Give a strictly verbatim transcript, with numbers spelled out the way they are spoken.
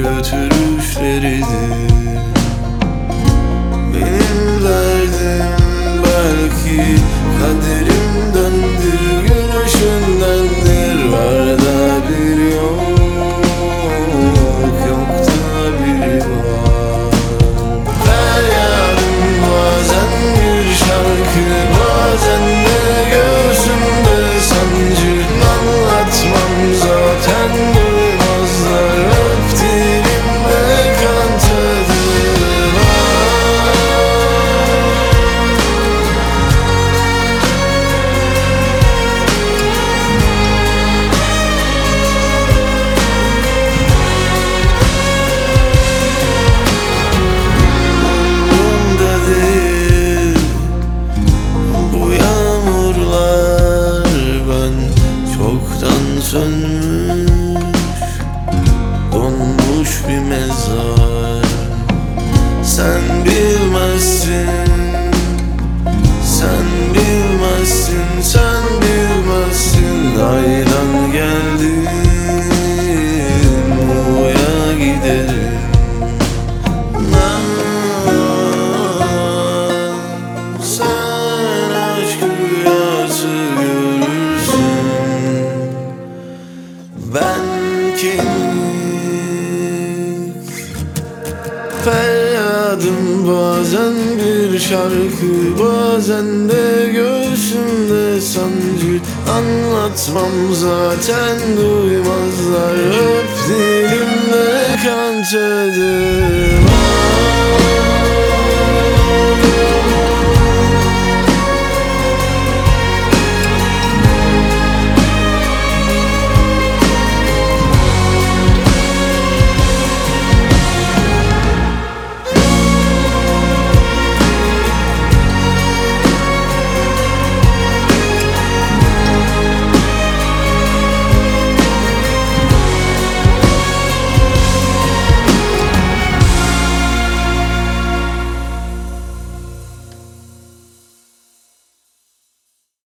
götürüşleridir. Benim derdim belki kaderimdendir, gülüşündendir. Var da bir yok, yok da bir var. Feryadım bazen bir şarkı, bazen de göğsümde sancı. Anlatmam zaten duymazlar, öp dilimde kan tadı var. Umurumda değil bu yağmurlar, ben çoktan sönmüş, donmuş bir mezar. Sen bilmezsin, sen bilmezsin, sen bilmezsin. Aydan geldim, Muğla'ya giderim. Ben, sen aşk rüyası görürsün. Ben kemik, feryadım bazen bir şarkı, bazen de göğsümde sancı. Anlatmam zaten duymazlar, öp dilimde kan tadı